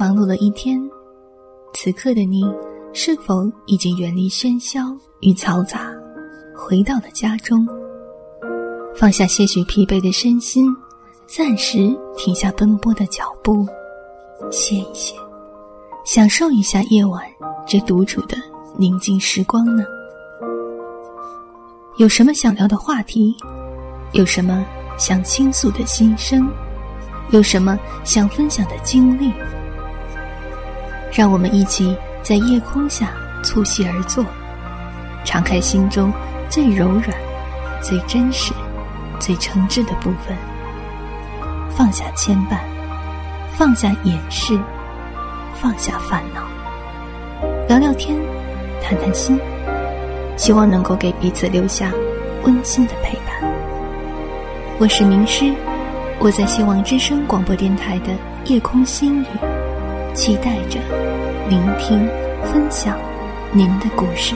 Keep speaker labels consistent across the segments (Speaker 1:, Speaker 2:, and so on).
Speaker 1: 忙碌了一天，此刻的你是否已经远离喧嚣与嘈杂，回到了家中，放下些许疲惫的身心，暂时停下奔波的脚步，歇一歇，享受一下夜晚这独处的宁静时光呢？有什么想聊的话题？有什么想倾诉的心声？有什么想分享的经历？让我们一起在夜空下促膝而坐，敞开心中最柔软、最真实、最诚挚的部分，放下牵绊，放下掩饰，放下烦恼，聊聊天，谈谈心，希望能够给彼此留下温馨的陪伴。我是名师，我在希望之声广播电台的夜空心语，期待着聆听分享您的故事。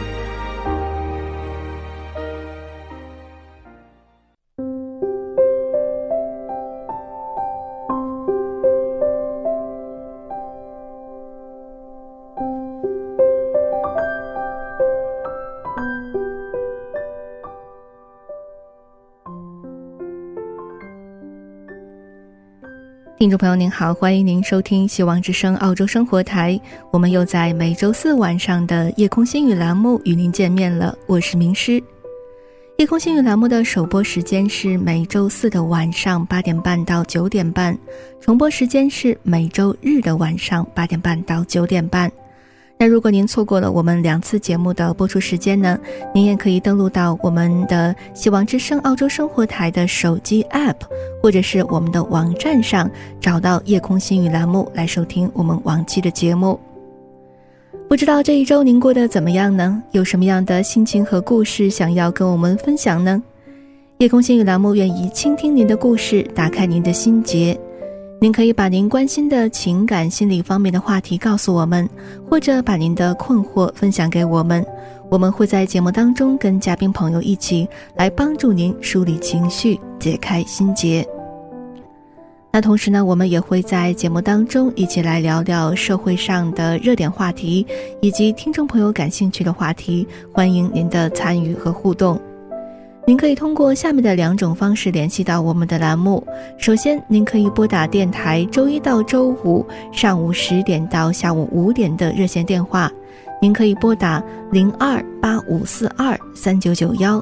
Speaker 1: 听众朋友您好，欢迎您收听希望之声澳洲生活台，我们又在每周四晚上的夜空心语栏目与您见面了，我是名师。夜空心语栏目的首播时间是每周四的晚上8点半到9点半，重播时间是每周日的晚上8点半到9点半。那如果您错过了我们2次节目的播出时间呢，您也可以登录到我们的希望之声澳洲生活台的手机 App， 或者是我们的网站上找到夜空心语栏目来收听我们往期的节目。不知道这一周您过得怎么样呢？有什么样的心情和故事想要跟我们分享呢？夜空心语栏目愿意倾听您的故事，打开您的心结。您可以把您关心的情感心理方面的话题告诉我们，或者把您的困惑分享给我们，我们会在节目当中跟嘉宾朋友一起来帮助您梳理情绪，解开心结。那同时呢，我们也会在节目当中一起来聊聊社会上的热点话题，以及听众朋友感兴趣的话题，欢迎您的参与和互动。您可以通过下面的2种方式联系到我们的栏目。首先，您可以拨打电台周一到周五上午10点到下午5点的热线电话，您可以拨打0285423991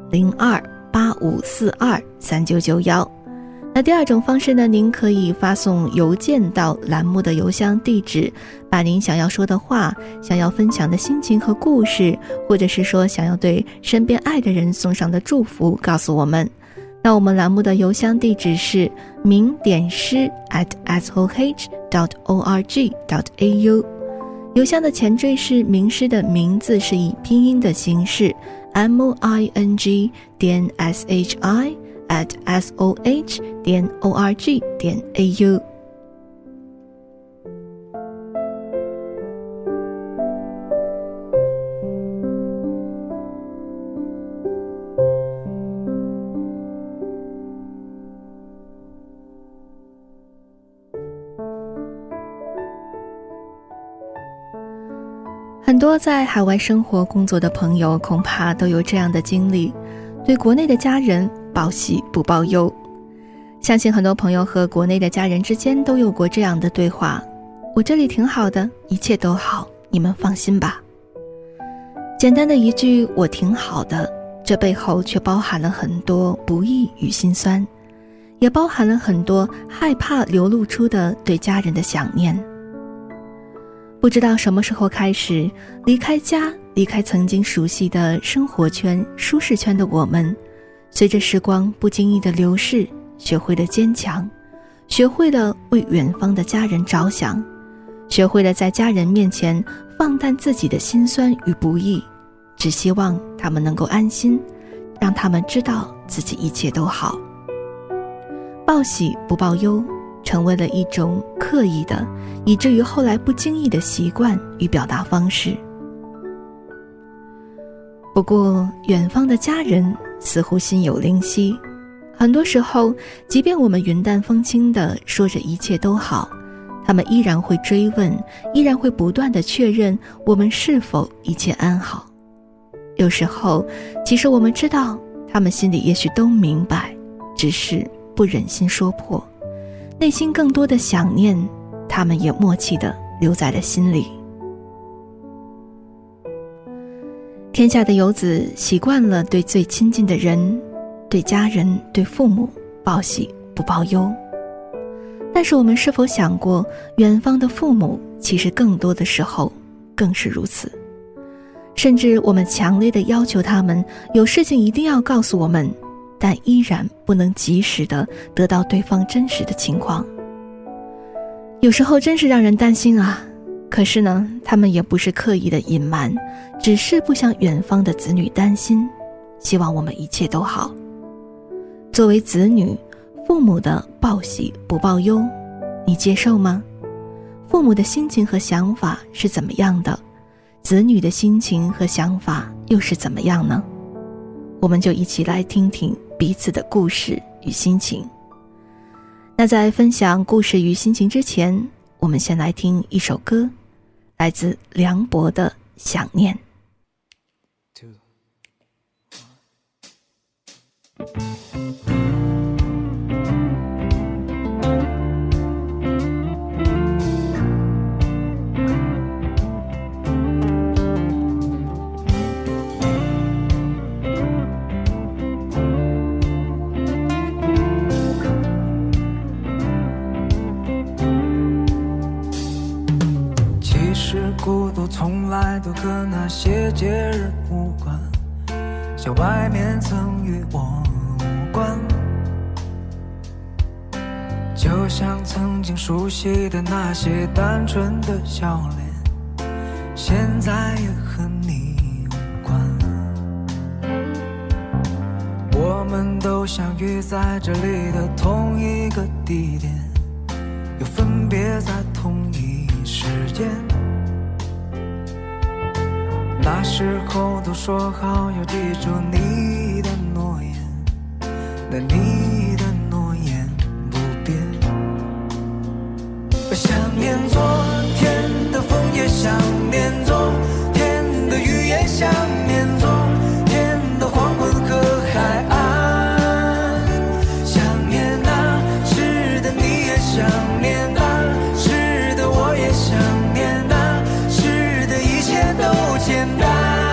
Speaker 1: 0285423991。那第2种方式呢，您可以发送邮件到栏目的邮箱地址，把您想要说的话，想要分享的心情和故事，或者是说想要对身边爱的人送上的祝福告诉我们。那我们栏目的邮箱地址是明点诗@soh.org.au， 邮箱的前缀是名师的名字是以拼音的形式 MING.SHI@soh.org.au。很多在海外生活工作的朋友恐怕都有这样的经历，对国内的家人报喜不报忧。相信很多朋友和国内的家人之间都有过这样的对话：我这里挺好的，一切都好，你们放心吧。简单的一句我挺好的，这背后却包含了很多不易与心酸，也包含了很多害怕流露出的对家人的想念。不知道什么时候开始，离开家，离开曾经熟悉的生活圈、舒适圈的我们，随着时光不经意的流逝，学会了坚强，学会了为远方的家人着想，学会了在家人面前放淡自己的辛酸与不易，只希望他们能够安心，让他们知道自己一切都好。报喜不报忧成为了一种刻意的，以至于后来不经意的习惯与表达方式。不过远方的家人似乎心有灵犀，很多时候即便我们云淡风轻地说着一切都好， 他们依然会追问，依然会不断地确认我们是否一切安好。有时候，其实我们知道，他们心里也许都明白，只是不忍心说破，内心更多的想念，他们也默契地留在了心里。天下的游子习惯了对最亲近的人，对家人，对父母报喜不报忧。但是我们是否想过，远方的父母其实更多的时候更是如此，甚至我们强烈地要求他们有事情一定要告诉我们，但依然不能及时地得到对方真实的情况。有时候真是让人担心啊，可是呢，他们也不是刻意的隐瞒，只是不想远方的子女担心，希望我们一切都好。作为子女，父母的报喜不报忧，你接受吗？父母的心情和想法是怎么样的？子女的心情和想法又是怎么样呢？我们就一起来听听彼此的故事与心情。那在分享故事与心情之前，我们先来听一首歌，来自梁博的《想念》。
Speaker 2: 孤独从来都和那些节日无关，像外面曾与我无关，就像曾经熟悉的那些单纯的笑脸，现在也和你无关。我们都相遇在这里的同一个地点，又分别在同一时间。那时候都说好要记住你的诺言，但你的诺言不变。想念昨天的风，也想念昨天的雨，也想念昨天的黄昏和海岸。想念那时的你，也想念那时的我，也想念那时的一切都简单。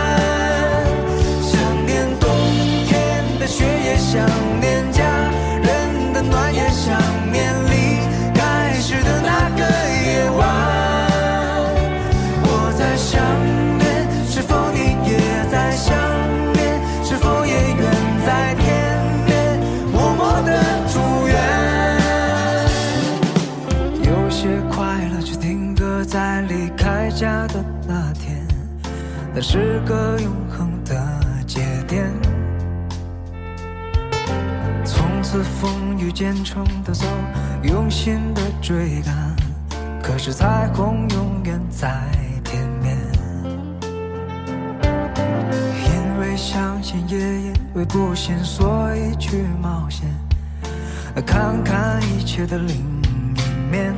Speaker 2: 想念冬天的雪，也想念家人的暖，也想念离开时的那个夜晚。我在想念，是否你也在想念？是否也远在天边默默地祝愿？有些快乐只定格在离开家的那天，那是个永恒的节点。从此风雨兼程的走，用心的追赶，可是彩虹永远在天边。因为相信也因为不信，所以去冒险，看看一切的另一面。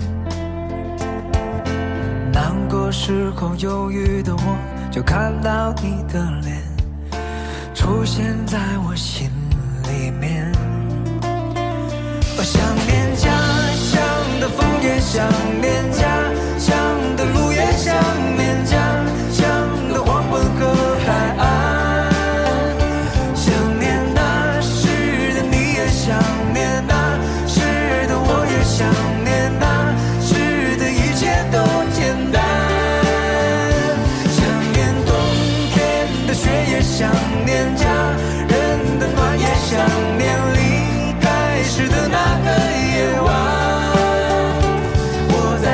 Speaker 2: 难过时候忧郁的我，就看到你的脸出现在我心里面。我想念家乡的风，也想念家乡的路，也想念家乡的黄昏和海岸。想念那时的你，也想念那时的我，也想念那时的一切都简单。也想念家人的暖，也想念离开时的那个夜晚。我在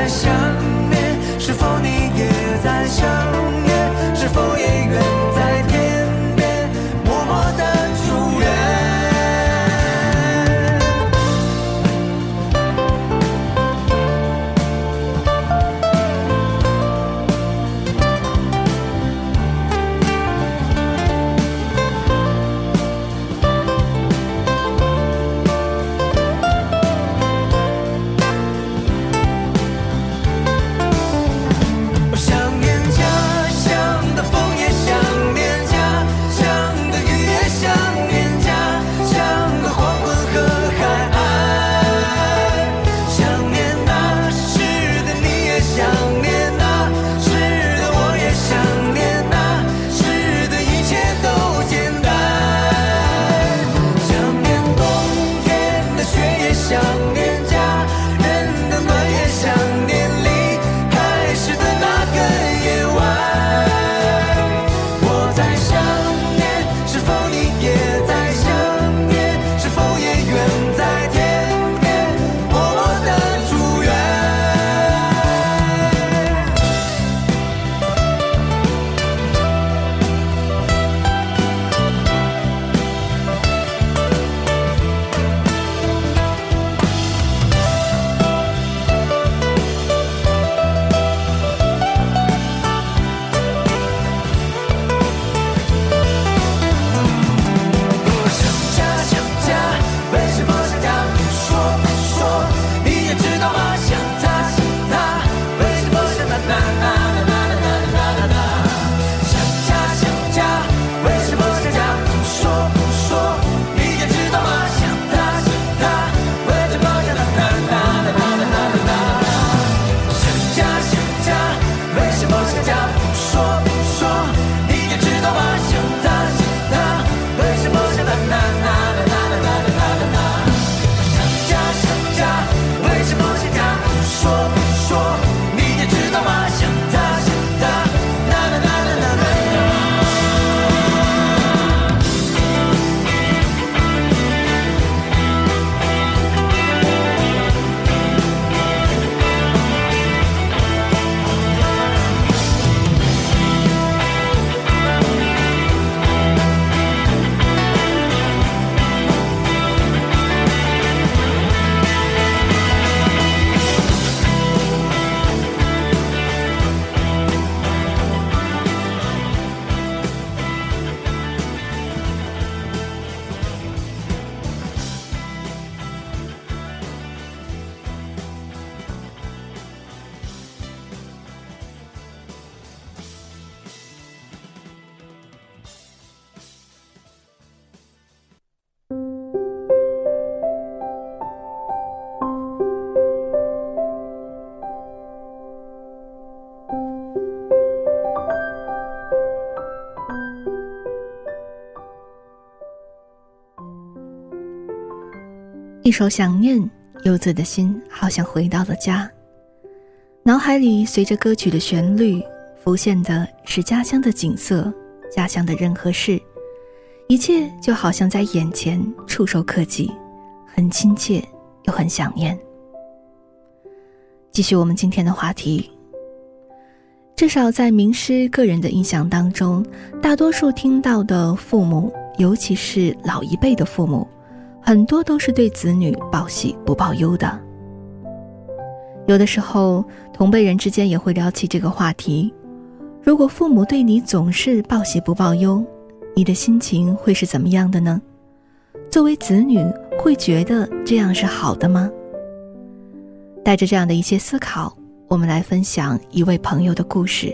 Speaker 1: 一首想念，游子的心好像回到了家。脑海里随着歌曲的旋律浮现的是家乡的景色，家乡的人和事，一切就好像在眼前触手可及，很亲切又很想念。继续我们今天的话题，至少在名师个人的印象当中，大多数听到的父母，尤其是老一辈的父母，很多都是对子女报喜不报忧的。有的时候同辈人之间也会聊起这个话题，如果父母对你总是报喜不报忧，你的心情会是怎么样的呢？作为子女，会觉得这样是好的吗？带着这样的一些思考，我们来分享一位朋友的故事。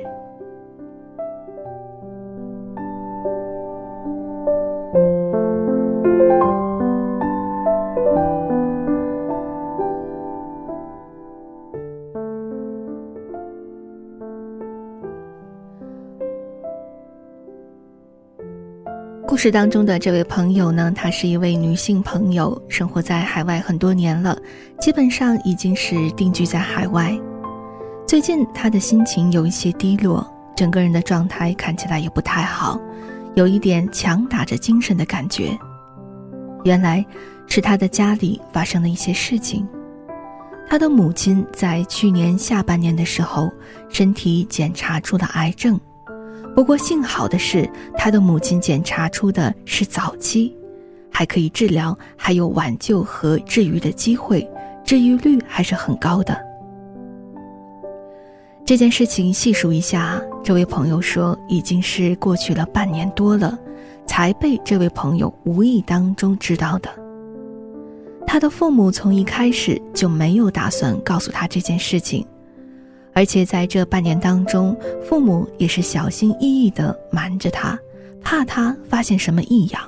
Speaker 1: 故事当中的这位朋友呢，她是一位女性朋友，生活在海外很多年了，基本上已经是定居在海外。最近她的心情有一些低落，整个人的状态看起来也不太好，有一点强打着精神的感觉。原来是她的家里发生了一些事情。她的母亲在去年下半年的时候，身体检查出了癌症。不过幸好的是，他的母亲检查出的是早期，还可以治疗，还有挽救和治愈的机会，治愈率还是很高的。这件事情细数一下，这位朋友说已经是过去了半年多了，才被这位朋友无意当中知道的。他的父母从一开始就没有打算告诉他这件事情，而且在这半年当中，父母也是小心翼翼地瞒着他，怕他发现什么异样。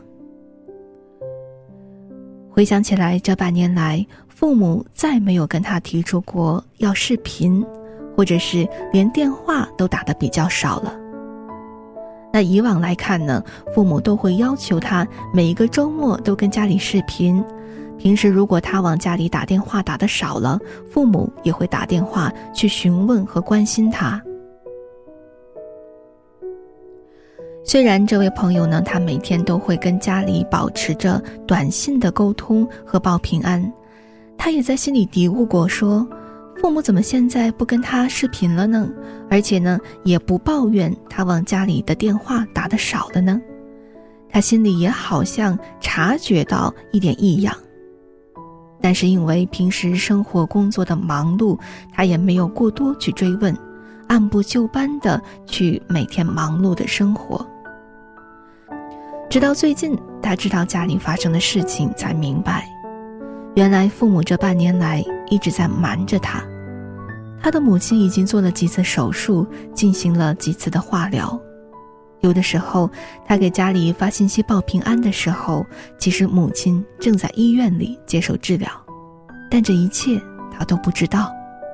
Speaker 1: 回想起来，这半年来，父母再没有跟他提出过要视频，或者是连电话都打得比较少了。那以往来看呢，父母都会要求他每一个周末都跟家里视频，平时如果他往家里打电话打得少了，父母也会打电话去询问和关心他。虽然这位朋友呢，他每天都会跟家里保持着短信的沟通和报平安，他也在心里嘀咕过说，父母怎么现在不跟他视频了呢？而且呢，也不抱怨他往家里的电话打得少了呢？他心里也好像察觉到一点异样。但是因为平时生活工作的忙碌，他也没有过多去追问，按部就班的去每天忙碌的生活。直到最近，他知道家里发生的事情，才明白，原来父母这半年来一直在瞒着他。他的母亲已经做了几次手术，进行了几次的化疗。有的时候他给家里发信息报平安的时候，其实母亲正在医院里接受治疗，但这一切他都不知道。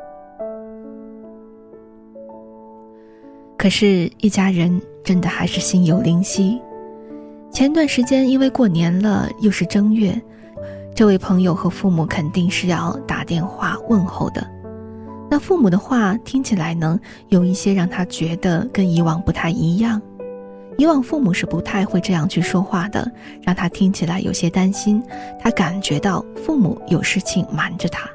Speaker 1: 可是一家人真的还是心有灵犀。前段时间因为过年了，又是正月，这位朋友和父母肯定是要打电话问候的。那父母的话听起来呢，有一些让他觉得跟以往不太一样。以往父母是不太会这样去说话的，让他听起来有些担心，他感觉到父母有事情瞒着他。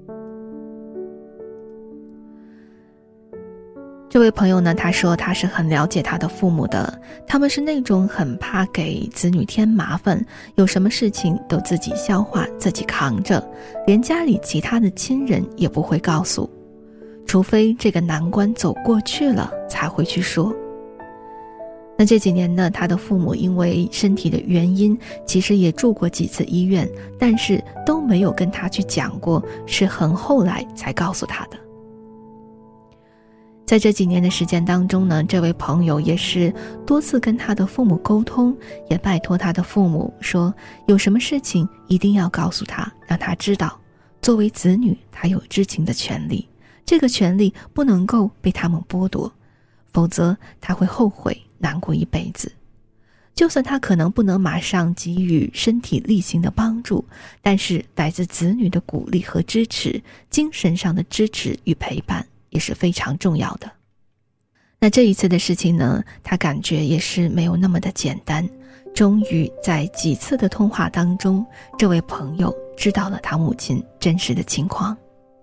Speaker 1: 这位朋友呢，他说他是很了解他的父母的，他们是那种很怕给子女添麻烦，有什么事情都自己消化自己扛着，连家里其他的亲人也不会告诉，除非这个难关走过去了才会去说。那这几年呢，他的父母因为身体的原因，其实也住过几次医院，但是都没有跟他去讲过，是很后来才告诉他的。在这几年的时间当中呢，这位朋友也是多次跟他的父母沟通，也拜托他的父母说，有什么事情一定要告诉他，让他知道，作为子女他有知情的权利，这个权利不能够被他们剥夺，否则他会后悔难过一辈子。 就算他可能不能马上给予身体力行的帮助，但是来自子女的鼓励和支持，精神上的支持与陪伴也是非常重要的。那这一次的事情呢，他感觉也是没有那么的简单。终于在几次的通话当中，这位朋友知道了他母亲真实的情况。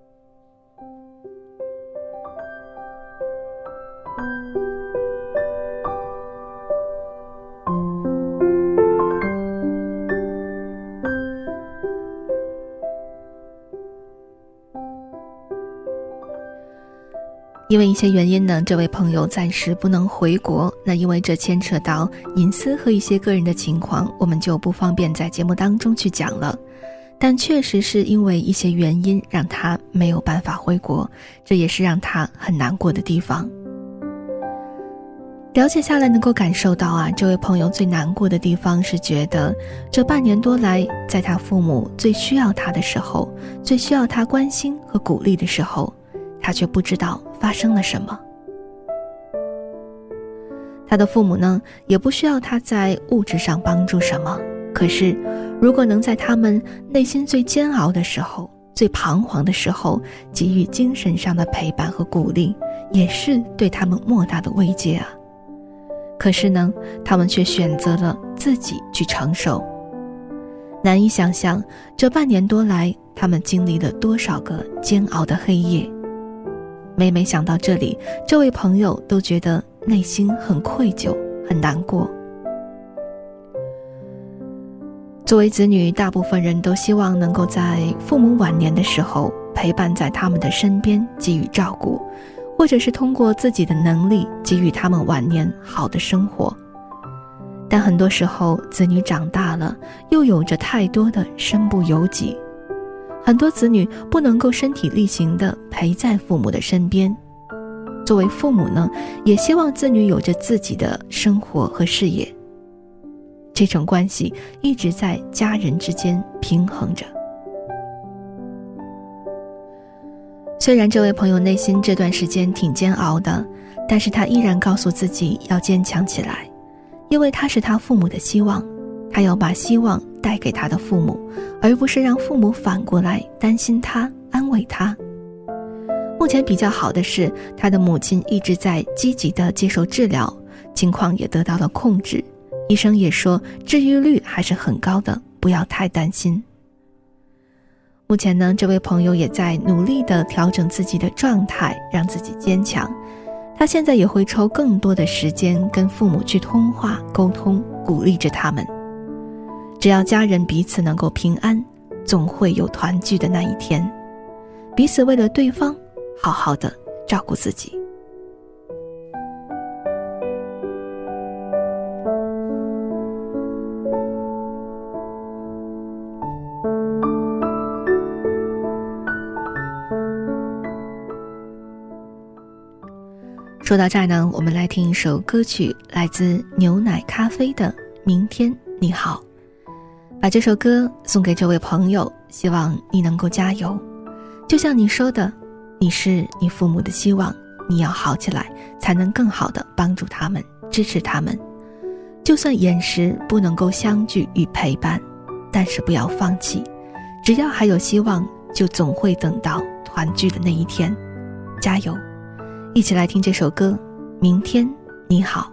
Speaker 1: 因为一些原因呢，这位朋友暂时不能回国，那因为这牵扯到隐私和一些个人的情况，我们就不方便在节目当中去讲了。但确实是因为一些原因让他没有办法回国，这也是让他很难过的地方。了解下来能够感受到啊，这位朋友最难过的地方是觉得这半年多来，在他父母最需要他的时候，最需要他关心和鼓励的时候，他却不知道发生了什么。他的父母呢，也不需要他在物质上帮助什么，可是如果能在他们内心最煎熬的时候，最彷徨的时候，给予精神上的陪伴和鼓励，也是对他们莫大的慰藉啊。可是呢，他们却选择了自己去承受。难以想象，这半年多来，他们经历了多少个煎熬的黑夜。每每想到这里，这位朋友都觉得内心很愧疚，很难过。作为子女，大部分人都希望能够在父母晚年的时候陪伴在他们的身边，给予照顾，或者是通过自己的能力给予他们晚年好的生活。但很多时候，子女长大了，又有着太多的身不由己。很多子女不能够身体力行地陪在父母的身边，作为父母呢，也希望子女有着自己的生活和事业。这种关系一直在家人之间平衡着。虽然这位朋友内心这段时间挺煎熬的，但是他依然告诉自己要坚强起来，因为他是他父母的希望，他要把希望带给他的父母，而不是让父母反过来担心他，安慰他。目前比较好的是，他的母亲一直在积极地接受治疗，情况也得到了控制，医生也说治愈率还是很高的，不要太担心。目前呢，这位朋友也在努力地调整自己的状态，让自己坚强。他现在也会抽更多的时间跟父母去通话沟通，鼓励着他们。只要家人彼此能够平安，总会有团聚的那一天。彼此为了对方，好好的照顾自己。说到这儿呢，我们来听一首歌曲，来自牛奶咖啡的《明天你好》。把这首歌送给这位朋友，希望你能够加油。就像你说的，你是你父母的希望，你要好起来，才能更好地帮助他们，支持他们。就算眼时不能够相聚与陪伴，但是不要放弃，只要还有希望，就总会等到团聚的那一天。加油！一起来听这首歌，明天你好。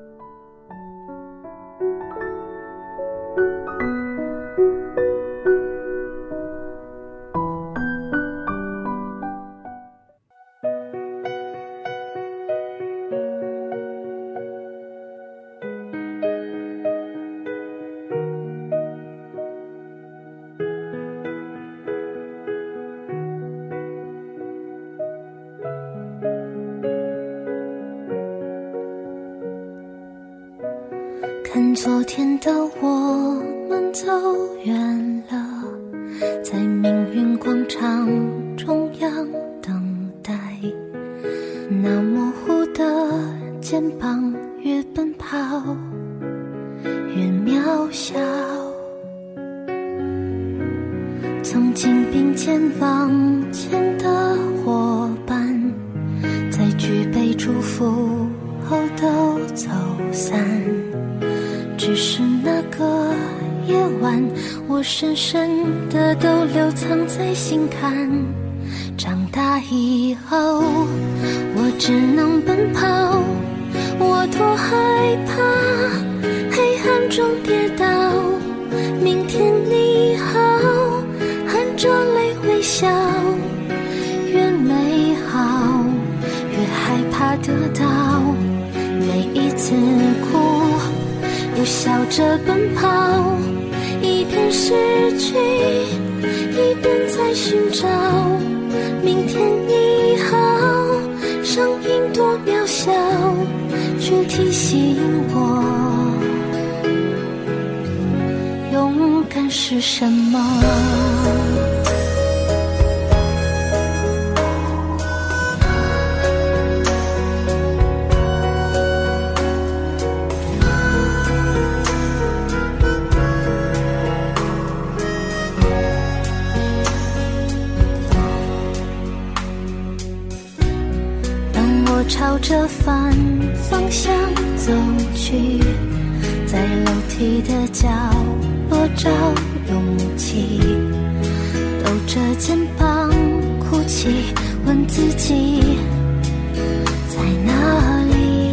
Speaker 3: 看昨天的我们走远了，在命运广场中央等待，那模糊的肩膀越奔跑越渺小，曾经并肩往前的伙伴，在举杯祝福后都走散，只我深深的都留藏在心坎。长大以后，我只能奔跑，我多害怕黑暗中跌倒。明天你好，含着泪微笑，越美好越害怕得到。每一次哭又笑着奔跑，一边失去一边在寻找。明天你好，声音多渺小，却提醒我勇敢是什么。朝着反方向走去，在楼梯的角落找勇气，抖着肩膀哭泣，问自己在哪里。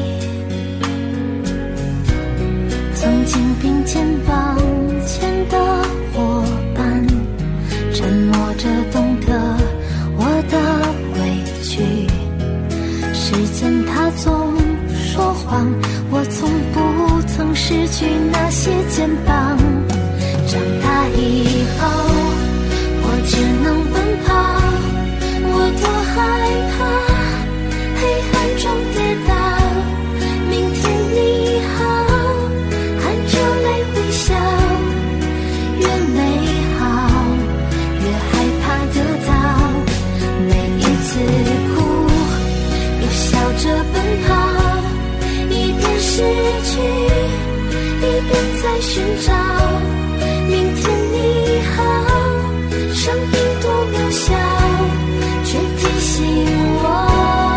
Speaker 3: 曾经并肩往前的伙伴，沉默着懂得我的委屈。时间它总说谎，我从不曾失去那些肩膀。长大以后，我只能奔跑，我多害怕黑暗中跌倒。明天你好，含着泪微笑，越美好越害怕得到。每一次哭笑着奔跑，一边失去一边在寻找。明天你好，声音多渺小，却提醒我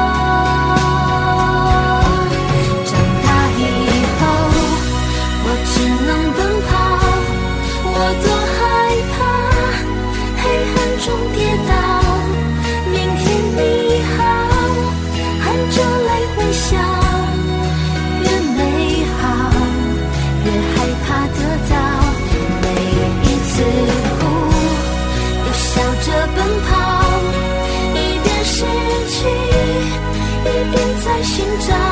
Speaker 3: 长大以后，我只能奔跑，我多害怕黑暗中跌倒。明天你好，含着泪微笑，越美好越害怕得到。每一次哭又笑着奔跑，一边失去一边在寻找。